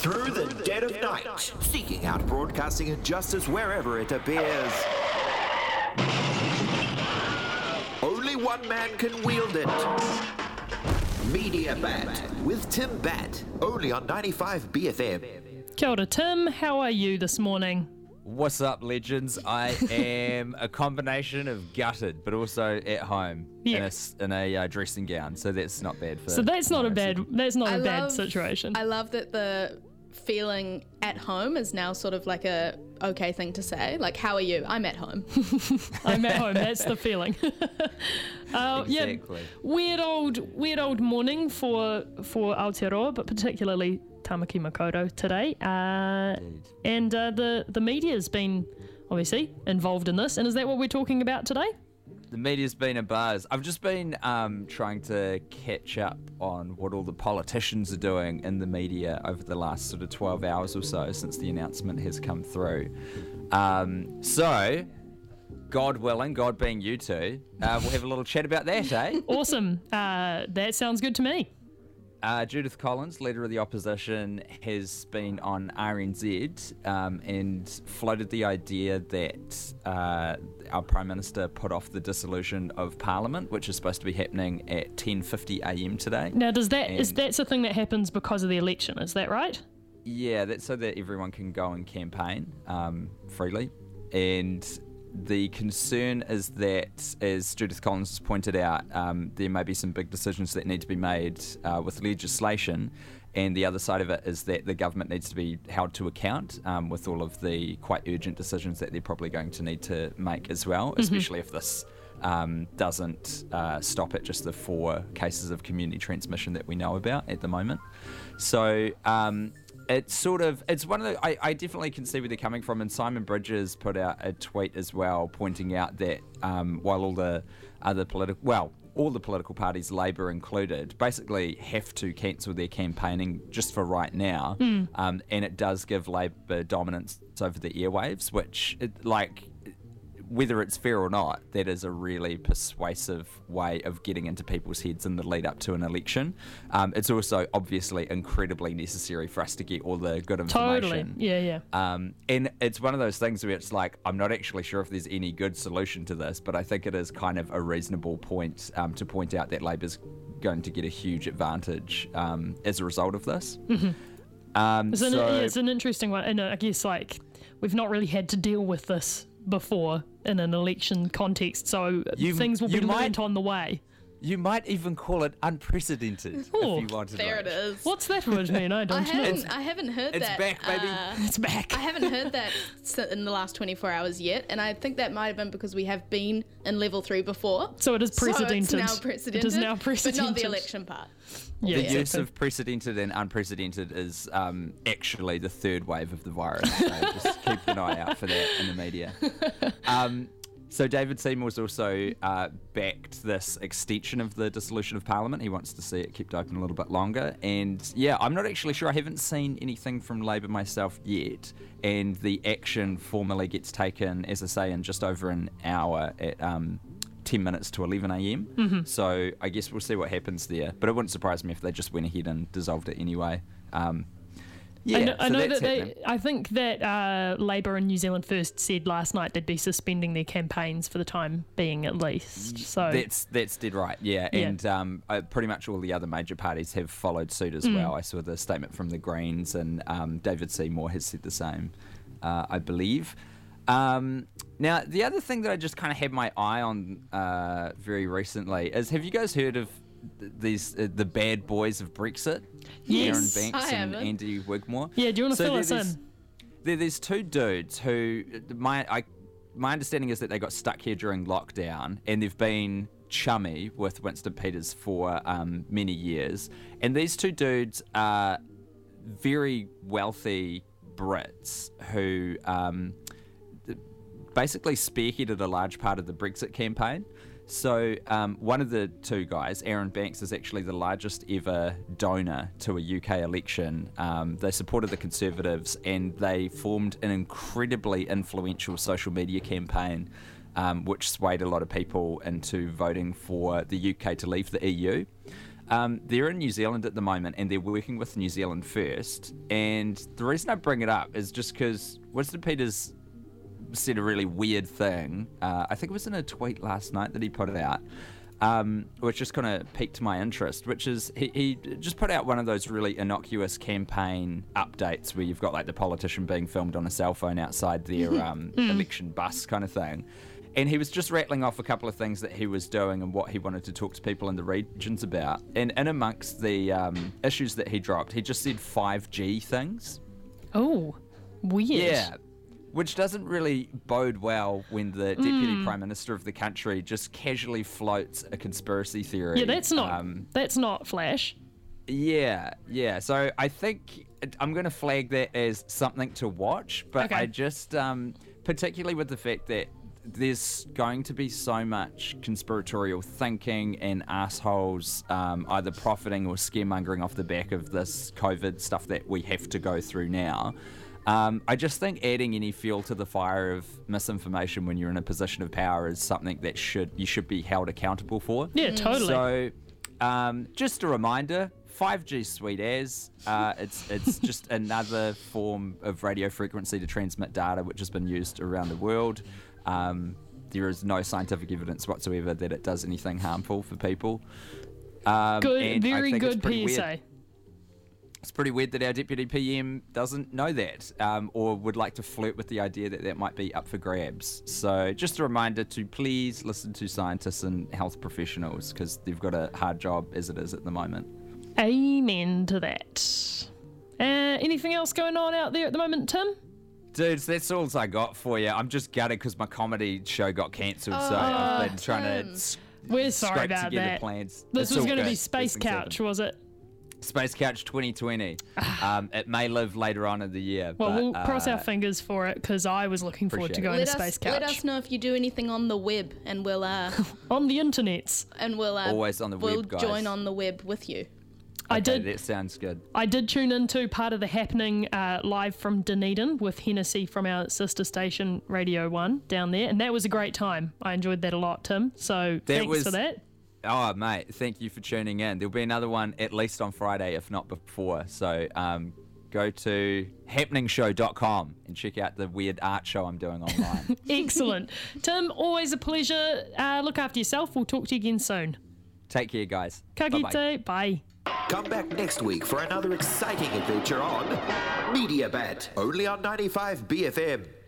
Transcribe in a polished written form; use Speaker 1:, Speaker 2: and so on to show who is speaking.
Speaker 1: Through the dead of night, seeking out broadcasting injustice wherever it appears. Only one man can wield it. Media Bat with Tim Bat, only on 95 BFM.
Speaker 2: Kia ora, Tim. How are you this morning?
Speaker 3: What's up, legends? I am a combination of gutted, but also at home in a dressing gown, so that's not bad.
Speaker 2: So that's not a bad situation.
Speaker 4: I love that the feeling at home is now sort of like a okay thing to say. Like, how are you? I'm at home.
Speaker 2: I'm at home. That's the feeling.
Speaker 3: Exactly.
Speaker 2: Weird old morning for Aotearoa, but particularly Tamaki Makaurau today. And the media's been obviously involved in this. And is that what we're talking about today?
Speaker 3: The media's been a buzz. I've just been trying to catch up on what all the politicians are doing in the media over the last sort of 12 hours or so since the announcement has come through. So, God willing, God being you two, we'll have a little chat about that, eh?
Speaker 2: Awesome. That sounds good to me.
Speaker 3: Judith Collins, leader of the opposition, has been on RNZ and floated the idea that our Prime Minister put off the dissolution of Parliament, which is supposed to be happening at 10:50 a.m. today.
Speaker 2: Now, that's a thing that happens because of the election, is that right?
Speaker 3: Yeah, that's so that everyone can go and campaign freely. And the concern is that, as Judith Collins has pointed out, there may be some big decisions that need to be made with legislation, and the other side of it is that the government needs to be held to account with all of the quite urgent decisions that they're probably going to need to make as well, especially if this doesn't stop at just the 4 cases of community transmission that we know about at the moment. So it's one of the, I definitely can see where they're coming from, and Simon Bridges put out a tweet as well pointing out that while all the political parties, Labour included, basically have to cancel their campaigning just for right now, and it does give Labour dominance over the airwaves, which, whether it's fair or not, that is a really persuasive way of getting into people's heads in the lead up to an election. It's also obviously incredibly necessary for us to get all the good information.
Speaker 2: Totally, yeah.
Speaker 3: And it's one of those things where it's like, I'm not actually sure if there's any good solution to this, but I think it is kind of a reasonable point to point out that Labour's going to get a huge advantage as a result of this.
Speaker 2: Mm-hmm. It's an interesting one, and I guess we've not really had to deal with this before in an election context, so things will be learnt on the way.
Speaker 3: You might even call it unprecedented if you wanted.
Speaker 4: There it is.
Speaker 2: What's that word mean? I don't know.
Speaker 4: I haven't heard that.
Speaker 3: It's back, baby.
Speaker 2: It's back.
Speaker 4: I haven't heard that in the last 24 hours yet, and I think that might have been because we have been in level 3 before.
Speaker 2: So it is precedented.
Speaker 4: So it's now precedented.
Speaker 2: It is now precedented.
Speaker 4: But not the election part.
Speaker 2: Yeah,
Speaker 3: the use of precedented and unprecedented is actually the 3rd wave of the virus. So just keep an eye out for that in the media. So David Seymour's also backed this extension of the dissolution of Parliament. He wants to see it kept open a little bit longer. And yeah, I'm not actually sure. I haven't seen anything from Labour myself yet. And the action formally gets taken, as I say, in just over an hour at 10 minutes to 11 a.m. Mm-hmm. So I guess we'll see what happens there. But it wouldn't surprise me if they just went ahead and dissolved it anyway.
Speaker 2: I think that Labour and New Zealand First said last night they'd be suspending their campaigns for the time being, at least. So
Speaker 3: that's dead right, yeah. And pretty much all the other major parties have followed suit as well. I saw the statement from the Greens, and David Seymour has said the same, I believe. Now, the other thing that I just kind of had my eye on very recently is, have you guys heard of the bad boys of Brexit?
Speaker 2: Yes,
Speaker 3: Aaron Banks and Andy Wigmore.
Speaker 2: Yeah, do you want to fill us in?
Speaker 3: There's 2 dudes who, my understanding is that they got stuck here during lockdown, and they've been chummy with Winston Peters for many years. And these 2 dudes are very wealthy Brits who basically spearheaded a large part of the Brexit campaign. So one of the 2 guys, Aaron Banks, is actually the largest ever donor to a UK election. They supported the Conservatives, and they formed an incredibly influential social media campaign which swayed a lot of people into voting for the UK to leave the EU. They're in New Zealand at the moment, and they're working with New Zealand First. And the reason I bring it up is just because Winston Peters said a really weird thing. I think it was in a tweet last night that he put it out, which just kind of piqued my interest, which is he just put out one of those really innocuous campaign updates where you've got like the politician being filmed on a cell phone outside their election bus kind of thing. And he was just rattling off a couple of things that he was doing and what he wanted to talk to people in the regions about. And in amongst the issues that he dropped, he just said 5G things.
Speaker 2: Oh, weird.
Speaker 3: Yeah. Which doesn't really bode well when the Deputy Prime Minister of the country just casually floats a conspiracy theory.
Speaker 2: Yeah, that's not Flash.
Speaker 3: Yeah. So I think I'm going to flag that as something to watch, but
Speaker 2: Okay.
Speaker 3: I just, particularly with the fact that there's going to be so much conspiratorial thinking and assholes either profiting or scaremongering off the back of this COVID stuff that we have to go through now. I just think adding any fuel to the fire of misinformation when you're in a position of power is something that you should be held accountable for.
Speaker 2: Yeah, totally.
Speaker 3: So, just a reminder, 5G sweet as. It's just another form of radio frequency to transmit data which has been used around the world. There is no scientific evidence whatsoever that it does anything harmful for people.
Speaker 2: Good, very good PSA.
Speaker 3: Weird. It's pretty weird that our Deputy PM doesn't know that, or would like to flirt with the idea that that might be up for grabs. So just a reminder to please listen to scientists and health professionals, because they've got a hard job as it is at the moment.
Speaker 2: Amen to that. Anything else going on out there at the moment, Tim?
Speaker 3: Dudes, that's all I got for you. I'm just gutted because my comedy show got cancelled, so I've been trying to
Speaker 2: We're sorry
Speaker 3: scrape
Speaker 2: about
Speaker 3: together
Speaker 2: that.
Speaker 3: plans.
Speaker 2: This
Speaker 3: It's
Speaker 2: was
Speaker 3: all
Speaker 2: going to
Speaker 3: good.
Speaker 2: be Space
Speaker 3: These things
Speaker 2: Couch,
Speaker 3: happen.
Speaker 2: was it?
Speaker 3: Space Couch 2020. It may live later on in the year.
Speaker 2: Well,
Speaker 3: but,
Speaker 2: we'll cross our fingers for it because I was looking forward to
Speaker 3: Appreciate
Speaker 2: going
Speaker 3: it.
Speaker 2: to Space Couch.
Speaker 4: Let us know if you do anything on the web, and we'll
Speaker 2: On the internets.
Speaker 3: Always on the
Speaker 4: we'll
Speaker 3: web, guys.
Speaker 4: join on the web with you.
Speaker 3: Okay, that sounds good.
Speaker 2: I did tune into part of the happening live from Dunedin with Hennessy from our sister station Radio 1 down there, and that was a great time. I enjoyed that a lot, Tim. So thanks for that.
Speaker 3: Oh, mate, thank you for tuning in. There'll be another one at least on Friday, if not before. So go to happeningshow.com and check out the weird art show I'm doing online.
Speaker 2: Excellent. Tim, always a pleasure. Look after yourself. We'll talk to you again soon.
Speaker 3: Take care, guys.
Speaker 2: Ka
Speaker 3: Bye-bye.
Speaker 2: kite. Bye.
Speaker 1: Come back next week for another exciting adventure on Media Bat, only on 95 BFM.